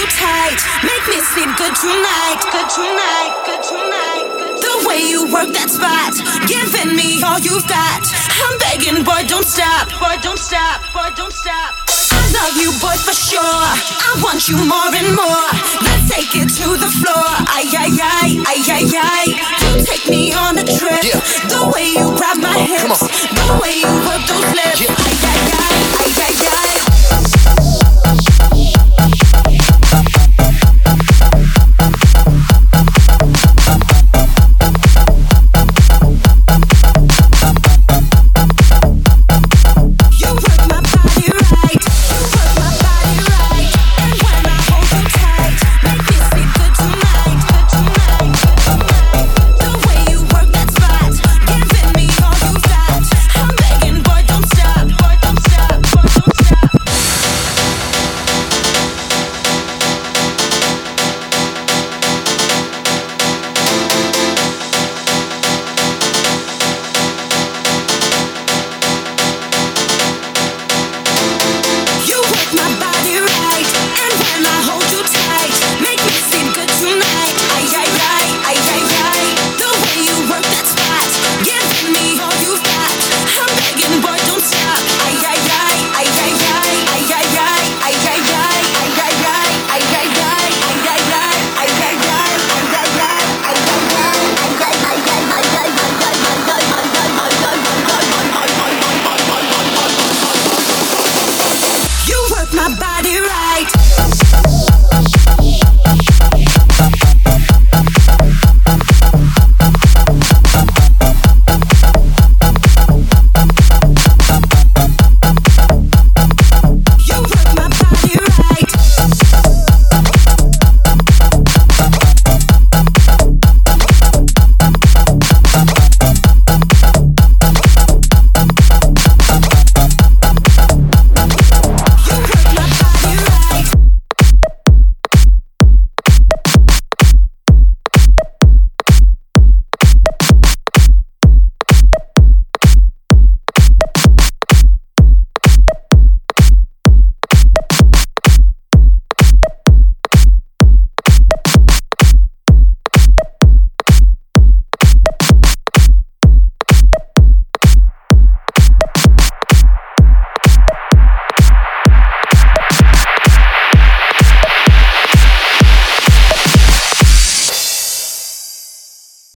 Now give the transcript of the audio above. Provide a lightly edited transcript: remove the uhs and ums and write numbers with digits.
you tight, make me sleep good tonight, good tonight, good tonight, good tonight. The way you work that spot, giving me all you've got. I'm begging, boy, don't stop, boy, don't stop, boy, don't stop. I love you, boy, for sure. I want you more and more. Let's take it to the floor. Ay, ay, ay, ay, ay, ay. You take me on a trip. The way you grab my hips, the way you work those lips.